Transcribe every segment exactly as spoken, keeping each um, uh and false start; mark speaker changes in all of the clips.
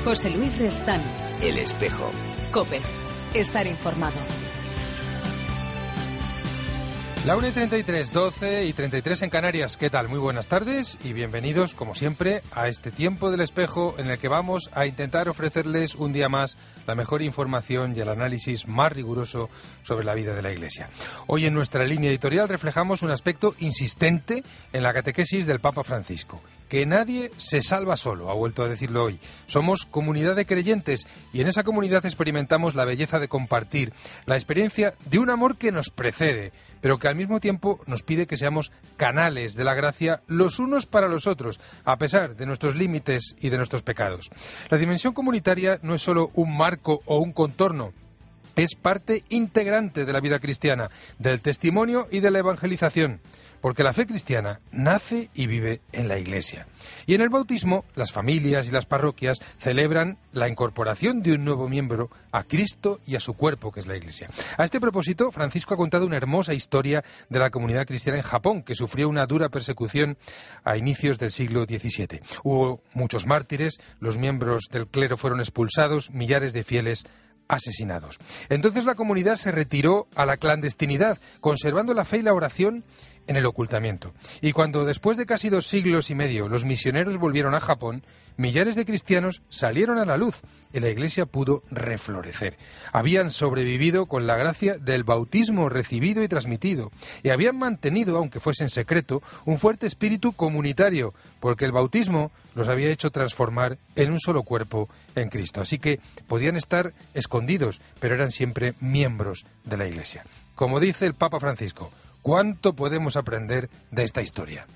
Speaker 1: José Luis Restán.
Speaker 2: El Espejo.
Speaker 1: COPE. Estar informado.
Speaker 3: La una y treinta y tres, doce y treinta y tres en Canarias. ¿Qué tal? Muy buenas tardes y bienvenidos, como siempre, a este tiempo del Espejo en el que vamos a intentar ofrecerles un día más la mejor información y el análisis más riguroso sobre la vida de la Iglesia. Hoy en nuestra línea editorial reflejamos un aspecto insistente en la catequesis del Papa Francisco. Que nadie se salva solo, ha vuelto a decirlo hoy. Somos comunidad de creyentes y en esa comunidad experimentamos la belleza de compartir, la experiencia de un amor que nos precede, pero que al mismo tiempo nos pide que seamos canales de la gracia los unos para los otros, a pesar de nuestros límites y de nuestros pecados. La dimensión comunitaria no es solo un marco o un contorno, es parte integrante de la vida cristiana, del testimonio y de la evangelización. Porque la fe cristiana nace y vive en la Iglesia. Y en el bautismo, las familias y las parroquias celebran la incorporación de un nuevo miembro a Cristo y a su cuerpo, que es la Iglesia. A este propósito, Francisco ha contado una hermosa historia de la comunidad cristiana en Japón, que sufrió una dura persecución a inicios del siglo diecisiete. Hubo muchos mártires, los miembros del clero fueron expulsados, millares de fieles asesinados. Entonces la comunidad se retiró a la clandestinidad, conservando la fe y la oración en el ocultamiento. Y cuando después de casi dos siglos y medio los misioneros volvieron a Japón, millares de cristianos salieron a la luz y la Iglesia pudo reflorecer. Habían sobrevivido con la gracia del bautismo recibido y transmitido y habían mantenido, aunque fuese en secreto, un fuerte espíritu comunitario, porque el bautismo los había hecho transformar en un solo cuerpo en Cristo. Así que podían estar escondidos, pero eran siempre miembros de la Iglesia. Como dice el Papa Francisco, ¿cuánto podemos aprender de esta historia?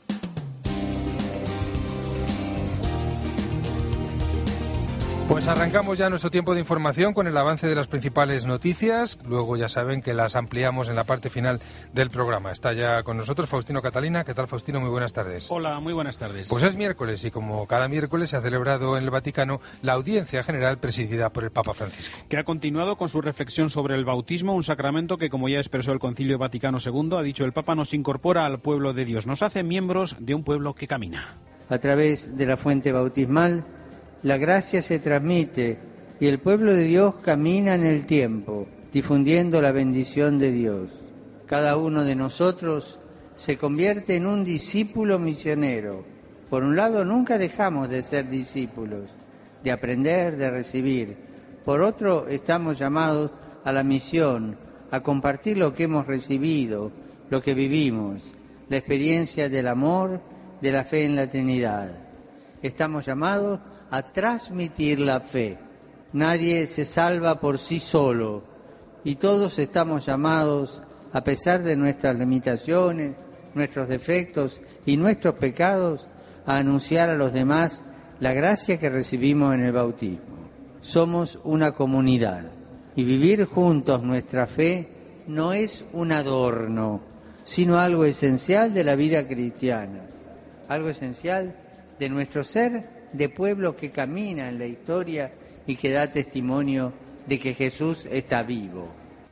Speaker 3: Pues arrancamos ya nuestro tiempo de información con el avance de las principales noticias. Luego ya saben que las ampliamos en la parte final del programa. Está ya con nosotros Faustino Catalina. ¿Qué tal, Faustino? Muy buenas tardes.
Speaker 4: Hola, muy buenas tardes.
Speaker 3: Pues es miércoles y como cada miércoles se ha celebrado en el Vaticano la audiencia general presidida por el Papa Francisco.
Speaker 4: Que ha continuado con su reflexión sobre el bautismo, un sacramento que, como ya expresó el Concilio Vaticano segundo, ha dicho el Papa, nos incorpora al pueblo de Dios, nos hace miembros de un pueblo que camina.
Speaker 5: A través de la fuente bautismal, la gracia se transmite y el pueblo de Dios camina en el tiempo, difundiendo la bendición de Dios. Cada uno de nosotros se convierte en un discípulo misionero. Por un lado, nunca dejamos de ser discípulos, de aprender, de recibir. Por otro, estamos llamados a la misión, a compartir lo que hemos recibido, lo que vivimos, la experiencia del amor, de la fe en la Trinidad. Estamos llamados a transmitir la fe. Nadie se salva por sí solo y todos estamos llamados, a pesar de nuestras limitaciones, nuestros defectos y nuestros pecados, a anunciar a los demás la gracia que recibimos en el bautismo. Somos una comunidad y vivir juntos nuestra fe no es un adorno, sino algo esencial de la vida cristiana, algo esencial de nuestro ser de pueblo que camina en la historia y que da testimonio de que Jesús está vivo.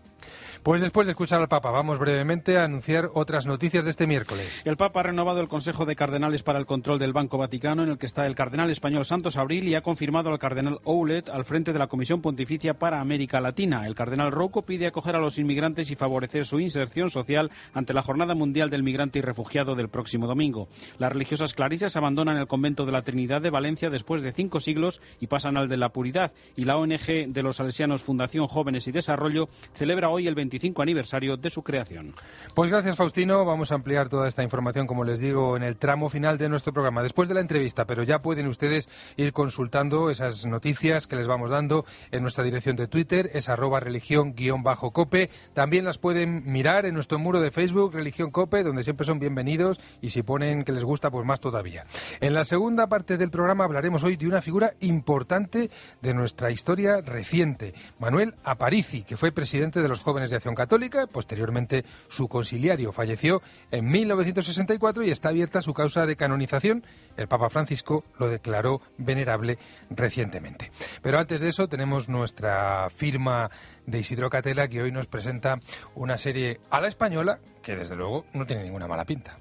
Speaker 3: Pues después de escuchar al Papa, vamos brevemente a anunciar otras noticias de este miércoles.
Speaker 4: El Papa ha renovado el Consejo de Cardenales para el Control del Banco Vaticano, en el que está el cardenal español Santos Abril, y ha confirmado al cardenal Oulet al frente de la Comisión Pontificia para América Latina. El cardenal Rouco pide acoger a los inmigrantes y favorecer su inserción social ante la Jornada Mundial del Migrante y Refugiado del próximo domingo. Las religiosas clarisas abandonan el convento de la Trinidad de Valencia después de cinco siglos y pasan al de la Puridad. Y la O N G de los Salesianos Fundación Jóvenes y Desarrollo celebra hoy el veinticinco aniversario de su creación.
Speaker 3: Pues gracias, Faustino. Vamos a ampliar toda esta información, como les digo, en el tramo final de nuestro programa, después de la entrevista, pero ya pueden ustedes ir consultando esas noticias que les vamos dando en nuestra dirección de Twitter, es arroba religión guión bajo cope. También las pueden mirar en nuestro muro de Facebook, Religión Cope, donde siempre son bienvenidos, y si ponen que les gusta, pues más todavía. En la segunda parte del programa hablaremos hoy de una figura importante de nuestra historia reciente, Manuel Aparici, que fue presidente de los Jóvenes de Acción Católica, posteriormente su conciliario. Falleció en mil novecientos sesenta y cuatro y está abierta su causa de canonización. El Papa Francisco lo declaró venerable recientemente. Pero antes de eso tenemos nuestra firma de Isidro Catela, que hoy nos presenta una serie a la española que desde luego no tiene ninguna mala pinta.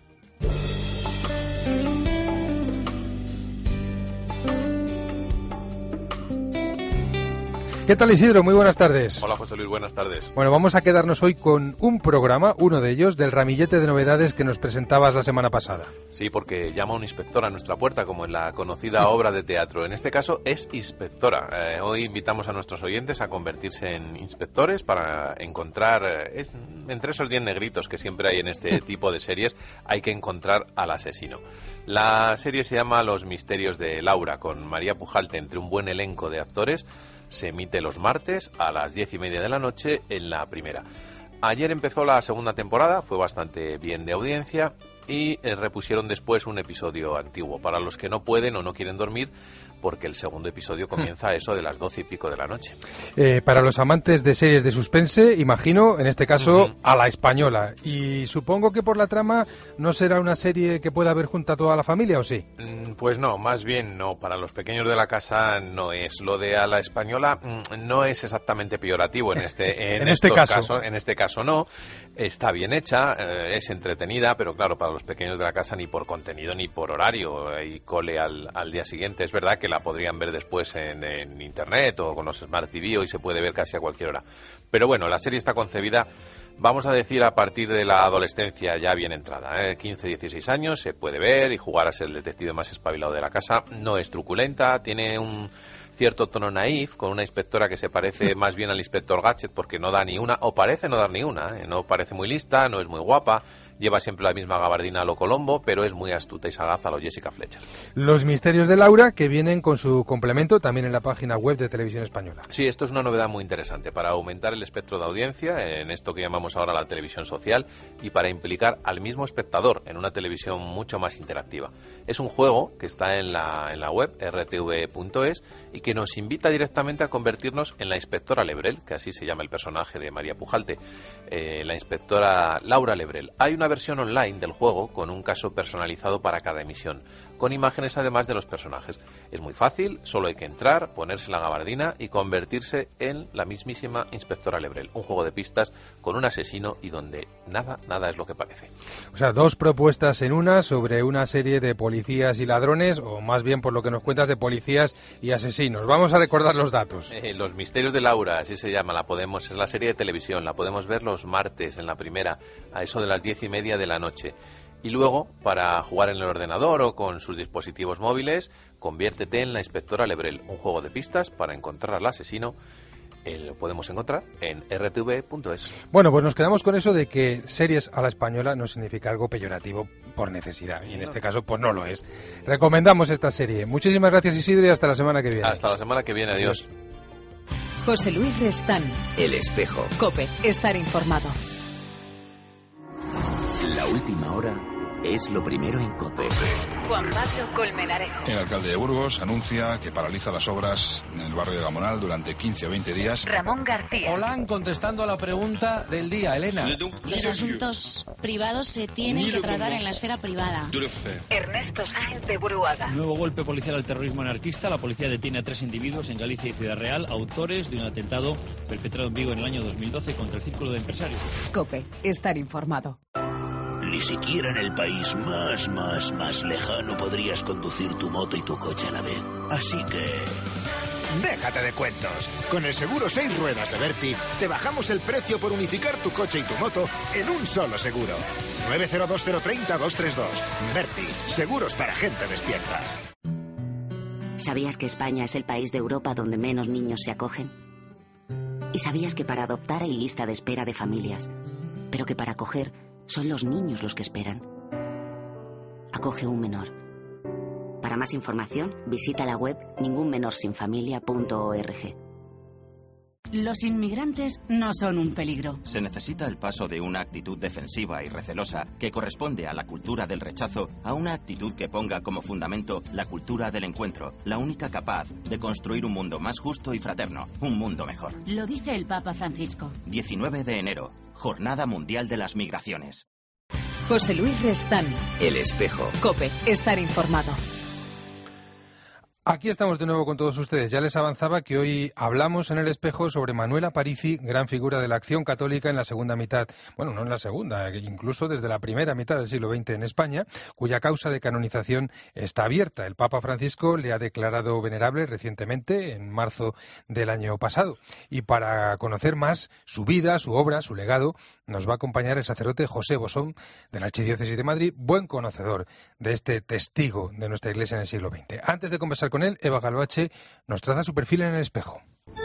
Speaker 3: ¿Qué tal, Isidro? Muy buenas tardes.
Speaker 2: Hola, José Luis, buenas tardes.
Speaker 3: Bueno, vamos a quedarnos hoy con un programa, uno de ellos, del ramillete de novedades que nos presentabas la semana pasada.
Speaker 2: Sí, porque llama un inspector a nuestra puerta, como en la conocida obra de teatro. En este caso es inspectora. Eh, hoy invitamos a nuestros oyentes a convertirse en inspectores para encontrar, eh, es, entre esos diez negritos que siempre hay en este tipo de series, hay que encontrar al asesino. La serie se llama Los misterios de Laura, con María Pujalte entre un buen elenco de actores. Se emite los martes a las diez y media de la noche en la primera. Ayer empezó la segunda temporada, fue bastante bien de audiencia y eh, repusieron después un episodio antiguo para los que no pueden o no quieren dormir, porque el segundo episodio comienza a eso de las doce y pico de la noche.
Speaker 3: Eh, para los amantes de series de suspense, imagino, en este caso,
Speaker 2: Uh-huh.
Speaker 3: a la española. Y supongo que por la trama no será una serie que pueda ver junto a toda la familia, ¿o sí?
Speaker 2: Mm, Pues no, más bien no. Para los pequeños de la casa no es. Lo de a la española mm, no es exactamente peyorativo en este, en
Speaker 3: En este
Speaker 2: estos
Speaker 3: caso.
Speaker 2: casos. En este caso no. Está bien hecha, eh, es entretenida, pero claro, para los pequeños de la casa ni por contenido ni por horario. Hay cole al, al día siguiente. Es verdad que la podrían ver después en, en internet o con los Smart T V, hoy se puede ver casi a cualquier hora. Pero bueno, la serie está concebida, vamos a decir, a partir de la adolescencia ya bien entrada, ¿eh? quince, dieciséis años, se puede ver y jugar a ser el detective más espabilado de la casa. No es truculenta, tiene un cierto tono naif, con una inspectora que se parece más bien al inspector Gadget, porque no da ni una, o parece no dar ni una, ¿eh? No parece muy lista, no es muy guapa, lleva siempre la misma gabardina a lo Colombo, pero es muy astuta y sagaz a lo Jessica Fletcher.
Speaker 3: Los misterios de Laura, que vienen con su complemento también en la página web de Televisión Española.
Speaker 2: Sí, esto es una novedad muy interesante para aumentar el espectro de audiencia en esto que llamamos ahora la televisión social y para implicar al mismo espectador en una televisión mucho más interactiva. Es un juego que está en la, en la web erre te ve punto es y que nos invita directamente a convertirnos en la inspectora Lebrel, que así se llama el personaje de María Pujalte, eh, la inspectora Laura Lebrel. Hay una versión online del juego con un caso personalizado para cada emisión, con imágenes además de los personajes. Es muy fácil, solo hay que entrar, ponerse la gabardina y convertirse en la mismísima inspectora Lebrel. Un juego de pistas con un asesino y donde nada, nada es lo que parece.
Speaker 3: O sea, dos propuestas en una sobre una serie de policías y ladrones, o más bien por lo que nos cuentas de policías y asesinos. Vamos a recordar los datos.
Speaker 2: Eh, Los misterios de Laura, así se llama, la podemos, es la serie de televisión, la podemos ver los martes en la primera, a eso de las diez y media de la noche. Y luego, para jugar en el ordenador o con sus dispositivos móviles, conviértete en la inspectora Lebrel, un juego de pistas para encontrar al asesino. Eh, lo podemos encontrar en erre te ve punto es.
Speaker 3: Bueno, pues nos quedamos con eso de que series a la española no significa algo peyorativo por necesidad, y en este caso pues no lo es. Recomendamos esta serie. Muchísimas gracias, Isidro, y hasta la semana que viene.
Speaker 2: Hasta la semana que viene, adiós.
Speaker 1: José Luis Restán.
Speaker 6: El espejo.
Speaker 1: COPE. Estar informado.
Speaker 6: La última hora es lo primero en COPE.
Speaker 1: Juan Pablo Colmenarejo.
Speaker 7: El alcalde de Burgos anuncia que paraliza las obras en el barrio de Gamonal durante quince o veinte días.
Speaker 1: Ramón García.
Speaker 8: Hola, contestando a la pregunta del día, Elena.
Speaker 9: Los asuntos privados se tienen que tratar en la esfera privada.
Speaker 1: Ernesto Sáenz de Buruaga.
Speaker 10: Nuevo golpe policial al terrorismo anarquista. La policía detiene a tres individuos en Galicia y Ciudad Real, autores de un atentado perpetrado en Vigo en el año dos mil doce contra el Círculo de Empresarios.
Speaker 1: COPE. Estar informado.
Speaker 6: Ni siquiera en el país más, más, más lejano podrías conducir tu moto y tu coche a la vez. Así que...
Speaker 11: Déjate de cuentos. Con el seguro seis ruedas de Berti, te bajamos el precio por unificar tu coche y tu moto en un solo seguro. nueve cero dos cero tres cero dos tres dos. Berti, seguros para gente despierta.
Speaker 9: ¿Sabías que España es el país de Europa donde menos niños se acogen? ¿Y sabías que para adoptar hay lista de espera de familias? Pero que para acoger son los niños los que esperan. Acoge un menor. Para más información, visita la web ningún menor sin familia punto org.
Speaker 12: Los inmigrantes no son un peligro.
Speaker 13: Se necesita el paso de una actitud defensiva y recelosa que corresponde a la cultura del rechazo a una actitud que ponga como fundamento la cultura del encuentro, la única capaz de construir un mundo más justo y fraterno, un mundo mejor.
Speaker 12: Lo dice el Papa Francisco.
Speaker 13: diecinueve de enero, Jornada Mundial de las Migraciones.
Speaker 1: José Luis Restán.
Speaker 6: El espejo.
Speaker 1: COPE. Estar informado.
Speaker 3: Aquí estamos de nuevo con todos ustedes. Ya les avanzaba que hoy hablamos en El Espejo sobre Manuel Aparici, gran figura de la acción católica en la segunda mitad, bueno, no en la segunda, incluso desde la primera mitad del siglo veinte en España, cuya causa de canonización está abierta. El Papa Francisco le ha declarado venerable recientemente, en marzo del año pasado. Y para conocer más su vida, su obra, su legado, nos va a acompañar el sacerdote José Bosón, de la Archidiócesis de Madrid, buen conocedor de este testigo de nuestra Iglesia en el siglo veinte. Antes de conversar con él, Eva Galvache nos traza su perfil en El Espejo.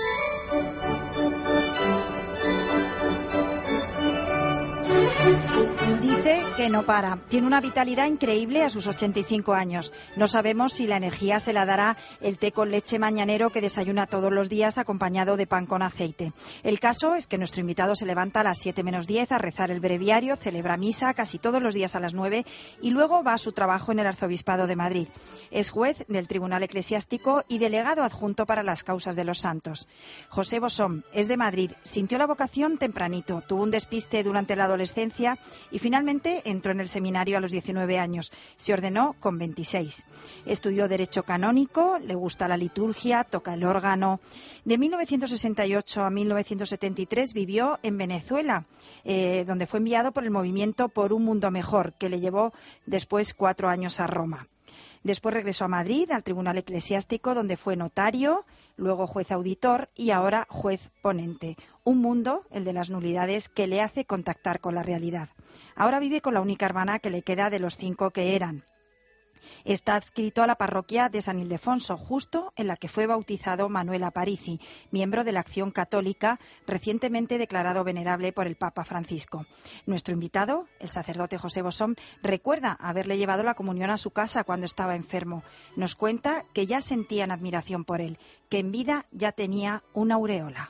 Speaker 14: Dice que no para. Tiene una vitalidad increíble a sus ochenta y cinco años. No sabemos si la energía se la dará el té con leche mañanero que desayuna todos los días acompañado de pan con aceite. El caso es que nuestro invitado se levanta a las siete menos diez a rezar el breviario, celebra misa casi todos los días a las nueve y luego va a su trabajo en el Arzobispado de Madrid. Es juez del Tribunal Eclesiástico y delegado adjunto para las causas de los santos. José Bosón es de Madrid, sintió la vocación tempranito, tuvo un despiste durante la adolescencia y finalmente entró en el seminario a los diecinueve años. Se ordenó con veintiséis. Estudió Derecho Canónico, le gusta la liturgia, toca el órgano. De mil novecientos sesenta y ocho a mil novecientos setenta y tres vivió en Venezuela, eh, donde fue enviado por el movimiento Por un Mundo Mejor, que le llevó después cuatro años a Roma. Después regresó a Madrid, al Tribunal Eclesiástico, donde fue notario, luego juez auditor y ahora juez ponente. Un mundo, el de las nulidades, que le hace contactar con la realidad. Ahora vive con la única hermana que le queda de los cinco que eran. Está adscrito a la parroquia de San Ildefonso, justo en la que fue bautizado Manuel Aparici, miembro de la Acción Católica, recientemente declarado venerable por el Papa Francisco. Nuestro invitado, el sacerdote José Bosón, recuerda haberle llevado la comunión a su casa cuando estaba enfermo. Nos cuenta que ya sentían admiración por él, que en vida ya tenía una aureola.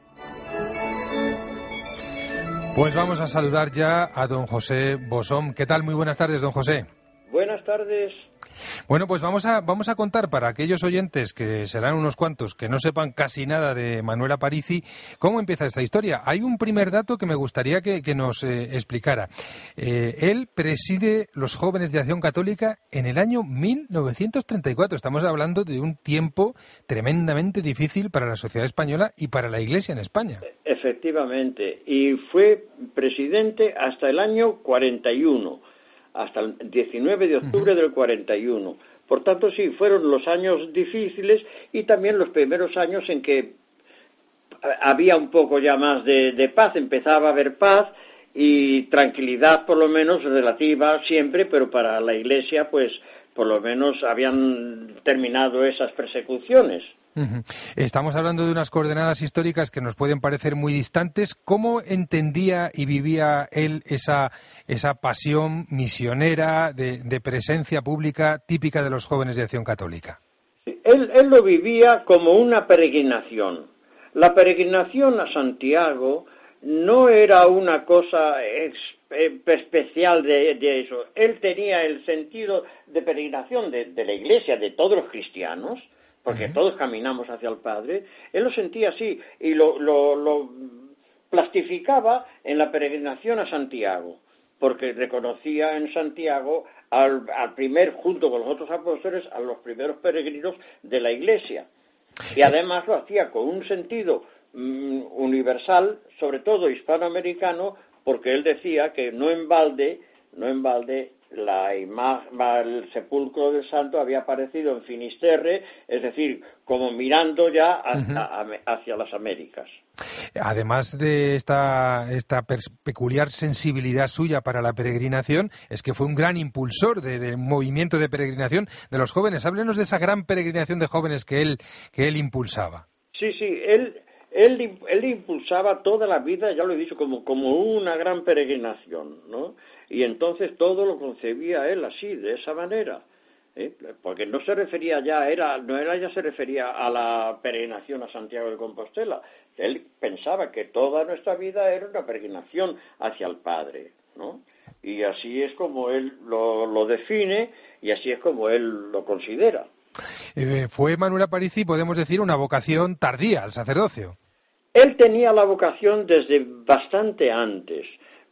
Speaker 3: Pues vamos a saludar ya a don José Bosón. ¿Qué tal? Muy buenas tardes, don José.
Speaker 15: Buenas tardes.
Speaker 3: Bueno, pues vamos a vamos a contar para aquellos oyentes, que serán unos cuantos, que no sepan casi nada de Manuel Aparici, cómo empieza esta historia. Hay un primer dato que me gustaría que, que nos eh, explicara. Eh, él preside los Jóvenes de Acción Católica en el año mil novecientos treinta y cuatro. Estamos hablando de un tiempo tremendamente difícil para la sociedad española y para la Iglesia en España.
Speaker 15: Efectivamente, y fue presidente hasta el año cuarenta y uno. Hasta el diecinueve de octubre del cuarenta y uno. Por tanto, sí, fueron los años difíciles y también los primeros años en que había un poco ya más de, de paz, empezaba a haber paz y tranquilidad, por lo menos relativa siempre, pero para la Iglesia, pues, por lo menos habían terminado esas persecuciones.
Speaker 3: Estamos hablando de unas coordenadas históricas que nos pueden parecer muy distantes. ¿Cómo entendía y vivía él esa, esa pasión misionera de, de presencia pública típica de los jóvenes de Acción Católica?
Speaker 15: Él, él lo vivía como una peregrinación. La peregrinación a Santiago no era una cosa ex, eh, especial de, de eso. Él tenía el sentido de peregrinación de, de la Iglesia, de todos los cristianos, porque uh-huh. todos caminamos hacia el Padre. Él lo sentía así y lo, lo, lo plastificaba en la peregrinación a Santiago, porque reconocía en Santiago al, al primer, junto con los otros apóstoles, a los primeros peregrinos de la Iglesia. Y además lo hacía con un sentido mm, universal, sobre todo hispanoamericano, porque él decía que no en balde, no en balde la imagen, el sepulcro del santo había aparecido en Finisterre, es decir, como mirando ya hacia, uh-huh. hacia las Américas.
Speaker 3: Además de esta, esta peculiar sensibilidad suya para la peregrinación, es que fue un gran impulsor de, del movimiento de peregrinación de los jóvenes. Háblenos de esa gran peregrinación de jóvenes que él, que él impulsaba.
Speaker 15: Sí, sí, él, él, él impulsaba toda la vida, ya lo he dicho, como, como una gran peregrinación, ¿no? Y entonces todo lo concebía él así, de esa manera, ¿eh? Porque no se refería ya, era, no era ya se refería a la peregrinación a Santiago de Compostela. Él pensaba que toda nuestra vida era una peregrinación hacia el Padre, ¿no? Y así es como él lo, lo define y así es como él lo considera.
Speaker 3: Eh, fue Manuel Aparici, podemos decir, una vocación tardía al sacerdocio.
Speaker 15: Él tenía la vocación desde bastante antes,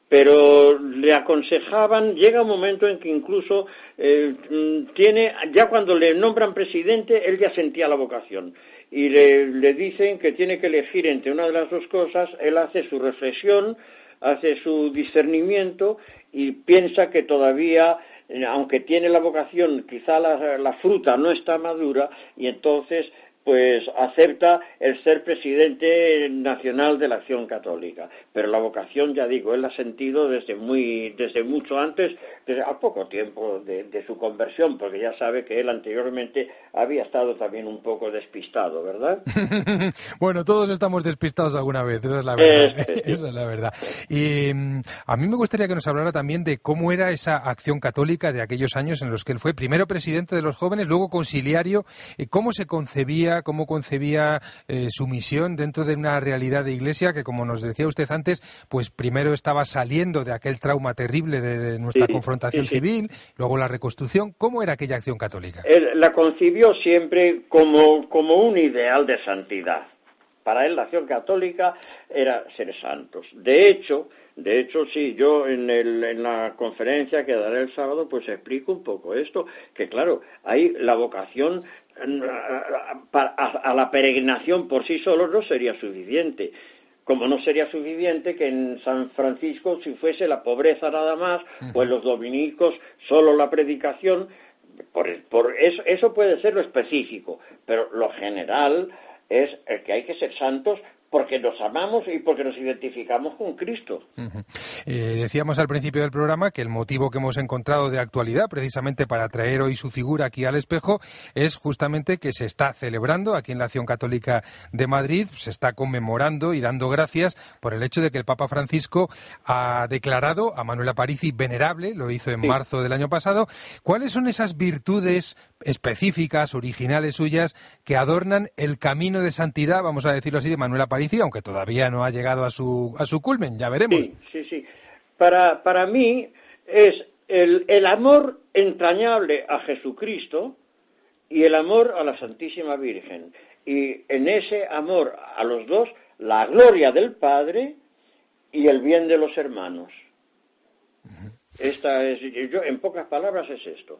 Speaker 15: pero le aconsejaban, llega un momento en que incluso eh, tiene, ya cuando le nombran presidente, él ya sentía la vocación, y le, le dicen que tiene que elegir entre una de las dos cosas. Él hace su reflexión, hace su discernimiento y piensa que todavía, aunque tiene la vocación, quizá la, la fruta no está madura, y entonces pues acepta el ser presidente nacional de la Acción Católica. Pero la vocación, ya digo, él la ha sentido desde muy, desde mucho antes, desde a poco tiempo de, de su conversión, porque ya sabe que él anteriormente había estado también un poco despistado, ¿verdad?
Speaker 3: Bueno, todos estamos despistados alguna vez, esa es la verdad. Eh, esa es la verdad. Y um, a mí me gustaría que nos hablara también de cómo era esa Acción Católica de aquellos años en los que él fue primero presidente de los jóvenes, luego conciliario, y cómo se concebía cómo concebía eh, su misión dentro de una realidad de iglesia que, como nos decía usted antes, pues primero estaba saliendo de aquel trauma terrible de, de nuestra sí, confrontación sí, sí. civil, luego la reconstrucción. ¿Cómo era aquella Acción Católica?
Speaker 15: Él la concibió siempre como, como un ideal de santidad. Para él la Acción Católica era ser santos. De hecho, de hecho sí, yo en, el, en la conferencia que daré el sábado pues explico un poco esto, que claro, hay la vocación a la peregrinación por sí solo no sería suficiente, como no sería suficiente que en San Francisco, si fuese la pobreza nada más, pues los dominicos solo la predicación, por, por eso, eso puede ser lo específico, pero lo general es el que hay que ser santos porque nos amamos y porque nos identificamos con Cristo.
Speaker 3: Uh-huh. Eh, decíamos al principio del programa que el motivo que hemos encontrado de actualidad, precisamente para traer hoy su figura aquí al espejo, es justamente que se está celebrando aquí en la Acción Católica de Madrid, se está conmemorando y dando gracias por el hecho de que el Papa Francisco ha declarado a Manuel Aparici venerable, lo hizo en sí. marzo del año pasado. ¿Cuáles son esas virtudes específicas, originales suyas, que adornan el camino de santidad, vamos a decirlo así, de Manuel Aparici, aunque todavía no ha llegado a su a su culmen? Ya veremos.
Speaker 15: Sí, sí, sí. Para, para mí es el, el amor entrañable a Jesucristo y el amor a la Santísima Virgen. Y en ese amor a los dos, la gloria del Padre y el bien de los hermanos. Uh-huh. Esta es, yo, en pocas palabras es esto.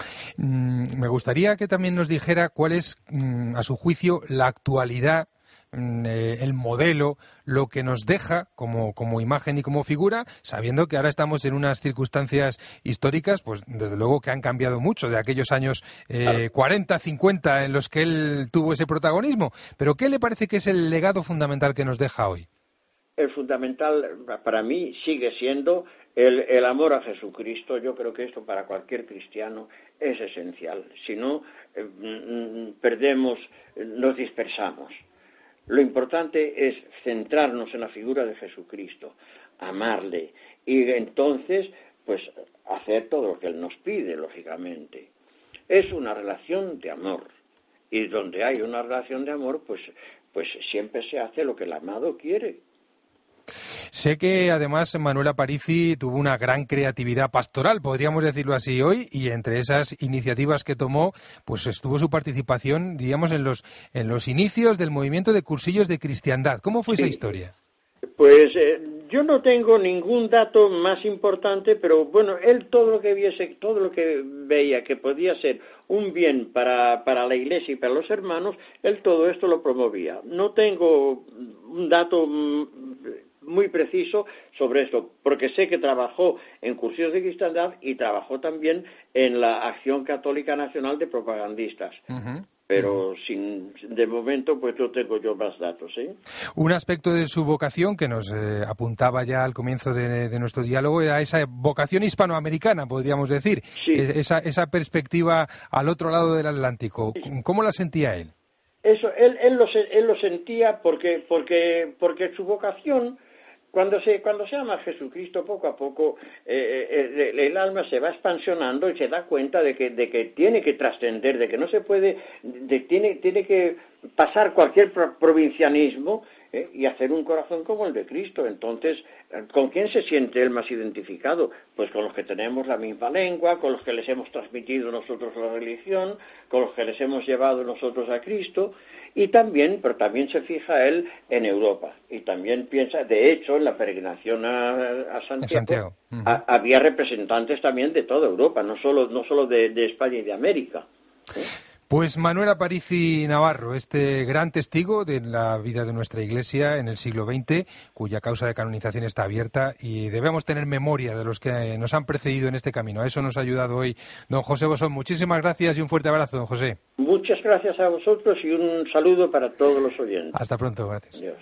Speaker 3: Mm, me gustaría que también nos dijera cuál es, mm, a su juicio, la actualidad, Eh, el modelo, lo que nos deja como, como imagen y como figura, sabiendo que ahora estamos en unas circunstancias históricas, pues desde luego que han cambiado mucho de aquellos años eh, claro. cuarenta, cincuenta en los que él tuvo ese protagonismo. Pero ¿qué le parece que es el legado fundamental que nos deja hoy?
Speaker 15: El fundamental para mí sigue siendo el, el amor a Jesucristo. Yo creo que esto para cualquier cristiano es esencial. Si no, eh, perdemos, nos dispersamos. Lo importante es centrarnos en la figura de Jesucristo, amarle y entonces pues hacer todo lo que Él nos pide, lógicamente. Es una relación de amor y donde hay una relación de amor pues, pues siempre se hace lo que el amado quiere.
Speaker 3: Sé que además Manuel Aparici tuvo una gran creatividad pastoral, podríamos decirlo así hoy, y entre esas iniciativas que tomó, pues estuvo su participación, diríamos, en los en los inicios del movimiento de cursillos de cristiandad. ¿Cómo fue sí. esa historia?
Speaker 15: Pues eh, yo no tengo ningún dato más importante, pero bueno, él todo lo que viese, todo lo que veía que podía ser un bien para, para la Iglesia y para los hermanos, él todo esto lo promovía. No tengo un dato muy preciso sobre esto, porque sé que trabajó en cursillos de cristiandad y trabajó también en la Acción Católica Nacional de Propagandistas. Uh-huh. Pero sin, de momento pues no tengo yo más datos, ¿eh?
Speaker 3: Un aspecto de su vocación que nos eh, apuntaba ya al comienzo de, de nuestro diálogo era esa vocación hispanoamericana, podríamos decir,
Speaker 15: sí.
Speaker 3: esa, esa perspectiva al otro lado del Atlántico. ¿Cómo la sentía él?
Speaker 15: Eso, él, él, lo, él lo sentía porque, porque, porque su vocación, Cuando se, cuando se ama a Jesucristo, poco a poco eh, el, el alma se va expansionando y se da cuenta de que, de que tiene que trascender, de que no se puede, de, tiene, tiene que pasar cualquier pro, provincianismo. ¿eh? y hacer un corazón como el de Cristo. Entonces, ¿con quién se siente él más identificado? Pues con los que tenemos la misma lengua, con los que les hemos transmitido nosotros la religión, con los que les hemos llevado nosotros a Cristo, y también, pero también se fija él en Europa, y también piensa, de hecho, en la peregrinación a, a Santiago,
Speaker 3: Santiago. Uh-huh.
Speaker 15: a, había representantes también de toda Europa, no solo, no solo de, de España y de América. ¿eh?
Speaker 3: Pues Manuel Aparici Navarro, este gran testigo de la vida de nuestra Iglesia en el siglo veinte, cuya causa de canonización está abierta, y debemos tener memoria de los que nos han precedido en este camino. A eso nos ha ayudado hoy don José Bosón. Muchísimas gracias y un fuerte abrazo, don José.
Speaker 15: Muchas gracias a vosotros y un saludo para todos los oyentes.
Speaker 3: Hasta pronto, gracias.
Speaker 15: Adiós.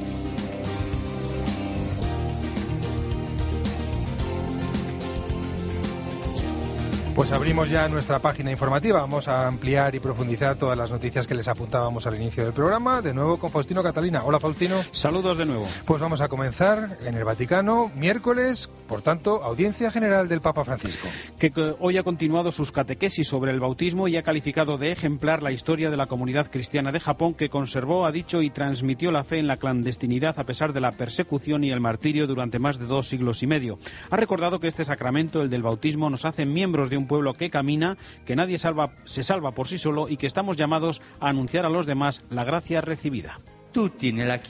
Speaker 3: Pues abrimos ya nuestra página informativa. Vamos a ampliar y profundizar todas las noticias que les apuntábamos al inicio del programa. De nuevo con Faustino Catalina. Hola, Faustino.
Speaker 4: Saludos de nuevo.
Speaker 3: Pues vamos a comenzar en el Vaticano, miércoles, por tanto, audiencia general del Papa Francisco.
Speaker 4: Que hoy ha continuado sus catequesis sobre el bautismo y ha calificado de ejemplar la historia de la comunidad cristiana de Japón, que conservó, ha dicho, y transmitió la fe en la clandestinidad a pesar de la persecución y el martirio durante más de dos siglos y medio. Ha recordado que este sacramento, el del bautismo, nos hace miembros de un pueblo que camina, que nadie salva, se salva por sí solo y que estamos llamados a anunciar a los demás la gracia recibida.
Speaker 5: Todos en la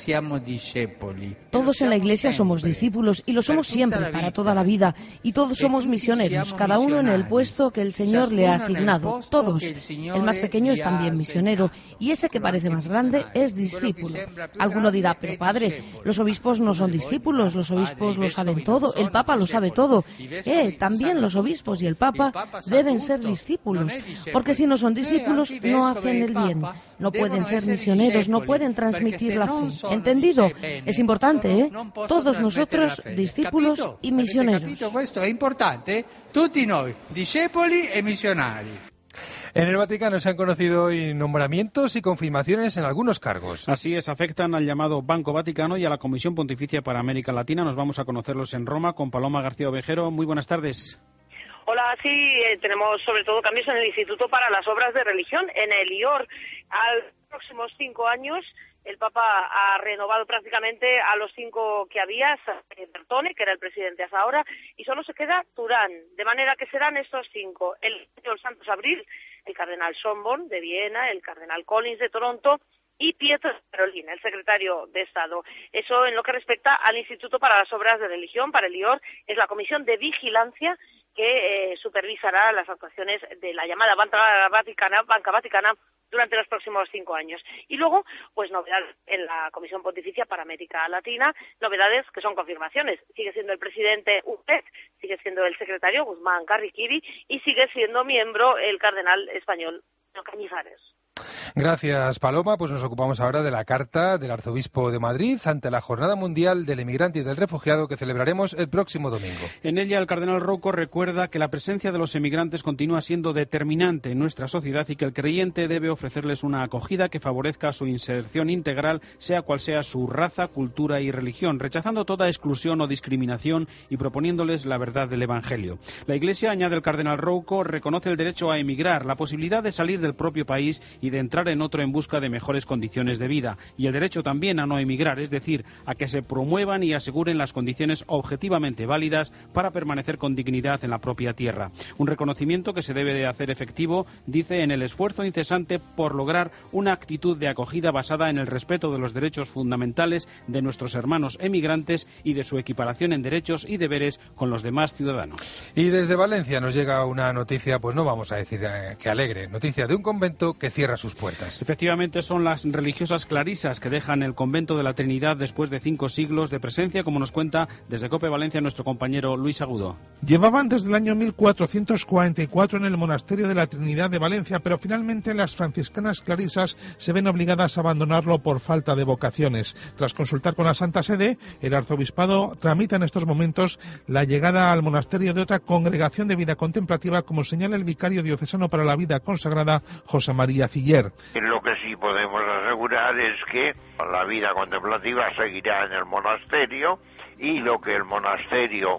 Speaker 5: Iglesia somos discípulos y lo somos siempre, para toda la vida. Y todos somos misioneros, cada uno en el puesto que el Señor le ha asignado. Todos. El más pequeño es también misionero y ese que parece más grande es discípulo. Alguno dirá, pero padre, los obispos no son discípulos, los obispos lo saben todo, el Papa lo sabe todo. Eh, también los obispos y el Papa deben ser discípulos, porque si no son discípulos no hacen el bien. No pueden ser misioneros, no pueden transmitir la fe. ¿Entendido? Es importante, ¿eh? Todos nosotros, discípulos y misioneros.
Speaker 16: Esto es importante, todos nosotros, discípulos y misionarios.
Speaker 3: En el Vaticano se han conocido hoy nombramientos y confirmaciones en algunos cargos.
Speaker 4: Así es, afectan al llamado Banco Vaticano y a la Comisión Pontificia para América Latina. Nos vamos a conocerlos en Roma con Paloma García Ovejero. Muy buenas tardes.
Speaker 17: Hola, sí, eh, tenemos sobre todo cambios en el Instituto para las Obras de Religión, en el I O R. A los próximos cinco años, el Papa ha renovado prácticamente a los cinco que había, Bertone, que era el presidente hasta ahora, y solo se queda Turán, de manera que serán estos cinco: el señor Santos Abril, el cardenal Schonborn de Viena, el cardenal Collins de Toronto, y Pietro Parolin, el secretario de Estado. Eso en lo que respecta al Instituto para las Obras de Religión, para el I O R, es la comisión de vigilancia que eh, supervisará las actuaciones de la llamada Banca Vaticana, Banca Vaticana durante los próximos cinco años. Y luego, pues novedades en la Comisión Pontificia para América Latina, novedades que son confirmaciones. Sigue siendo el presidente Huguet, sigue siendo el secretario Guzmán Carriquiri y sigue siendo miembro el cardenal español Cañizares.
Speaker 3: Gracias, Paloma. Pues nos ocupamos ahora de la carta del arzobispo de Madrid ante la Jornada Mundial del Emigrante y del Refugiado que celebraremos el próximo domingo.
Speaker 4: En ella el cardenal Rouco recuerda que la presencia de los emigrantes continúa siendo determinante en nuestra sociedad y que el creyente debe ofrecerles una acogida que favorezca su inserción integral, sea cual sea su raza, cultura y religión, rechazando toda exclusión o discriminación y proponiéndoles la verdad del Evangelio. La Iglesia, añade el cardenal Rouco, reconoce el derecho a emigrar, la posibilidad de salir del propio país y de entrar en otro en busca de mejores condiciones de vida, y el derecho también a no emigrar, es decir, a que se promuevan y aseguren las condiciones objetivamente válidas para permanecer con dignidad en la propia tierra. Un reconocimiento que se debe de hacer efectivo, dice, en el esfuerzo incesante por lograr una actitud de acogida basada en el respeto de los derechos fundamentales de nuestros hermanos emigrantes y de su equiparación en derechos y deberes con los demás ciudadanos.
Speaker 3: Y desde Valencia nos llega una noticia, pues no vamos a decir eh, que alegre, noticia de un convento que cierra sus puertas.
Speaker 4: Efectivamente, son las religiosas clarisas que dejan el convento de la Trinidad después de cinco siglos de presencia, como nos cuenta desde COPE Valencia nuestro compañero Luis Agudo.
Speaker 18: Llevaban desde el año mil cuatrocientos cuarenta y cuatro en el monasterio de la Trinidad de Valencia, pero finalmente las franciscanas clarisas se ven obligadas a abandonarlo por falta de vocaciones. Tras consultar con la Santa Sede, el arzobispado tramita en estos momentos la llegada al monasterio de otra congregación de vida contemplativa, como señala el vicario diocesano para la vida consagrada, José María Ciller.
Speaker 19: Lo que sí podemos asegurar es que la vida contemplativa seguirá en el monasterio y lo que el monasterio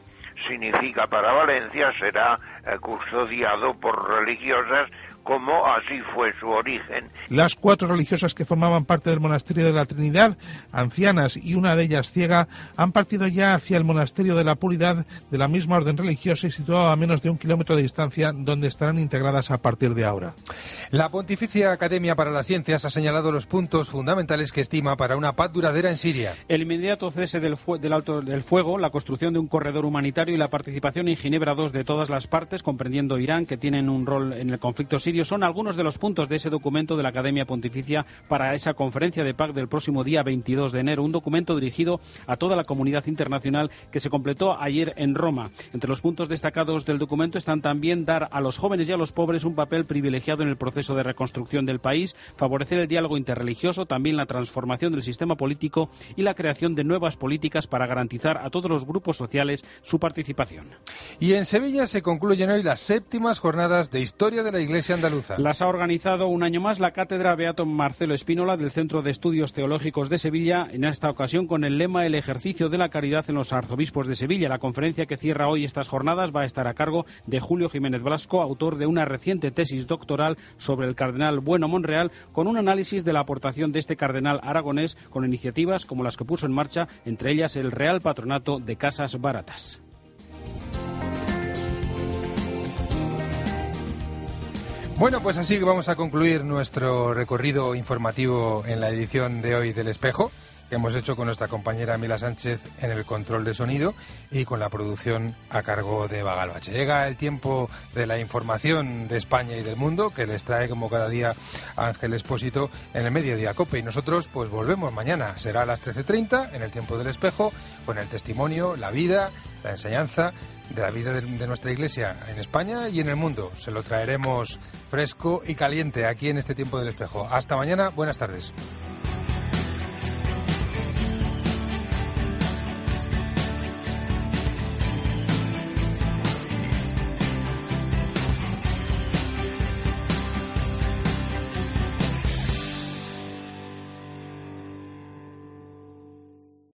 Speaker 19: significa para Valencia, será eh, custodiado por religiosas, como así fue su origen.
Speaker 18: Las cuatro religiosas que formaban parte del monasterio de la Trinidad, ancianas y una de ellas ciega, han partido ya hacia el monasterio de la Puridad de la misma orden religiosa y situado a menos de un kilómetro de distancia, donde estarán integradas a partir de ahora.
Speaker 3: La Pontificia Academia para las Ciencias ha señalado los puntos fundamentales que estima para una paz duradera en Siria.
Speaker 4: El inmediato cese del, fu del alto del fuego, la construcción de un corredor humanitario y la participación en Ginebra dos de todas las partes, comprendiendo Irán, que tienen un rol en el conflicto sirio, son algunos de los puntos de ese documento de la Academia Pontificia para esa conferencia de paz del próximo día veintidós de enero, un documento dirigido a toda la comunidad internacional que se completó ayer en Roma. Entre los puntos destacados del documento están también dar a los jóvenes y a los pobres un papel privilegiado en el proceso de reconstrucción del país, favorecer el diálogo interreligioso, también la transformación del sistema político y la creación de nuevas políticas para garantizar a todos los grupos sociales su participación.
Speaker 3: Y en Sevilla se concluyen hoy las séptimas jornadas de Historia de la Iglesia Andaluza.
Speaker 4: Las ha organizado un año más la Cátedra Beato Marcelo Espínola del Centro de Estudios Teológicos de Sevilla, en esta ocasión con el lema El ejercicio de la caridad en los arzobispos de Sevilla. La conferencia que cierra hoy estas jornadas va a estar a cargo de Julio Jiménez Blasco, autor de una reciente tesis doctoral sobre el cardenal Bueno Monreal, con un análisis de la aportación de este cardenal aragonés con iniciativas como las que puso en marcha, entre ellas el Real Patronato de Casas Baratas.
Speaker 3: Bueno, pues así que vamos a concluir nuestro recorrido informativo en la edición de hoy del Espejo, que hemos hecho con nuestra compañera Mila Sánchez en el control de sonido y con la producción a cargo de Bagalbache. Llega el tiempo de la información de España y del mundo, que les trae como cada día Ángel Expósito en el Mediodía COPE, y nosotros pues volvemos mañana, será a las trece treinta en el tiempo del Espejo, con el testimonio, la vida, la enseñanza de la vida de, de nuestra Iglesia en España y en el mundo. Se lo traeremos fresco y caliente aquí en este tiempo del Espejo. Hasta mañana, buenas tardes.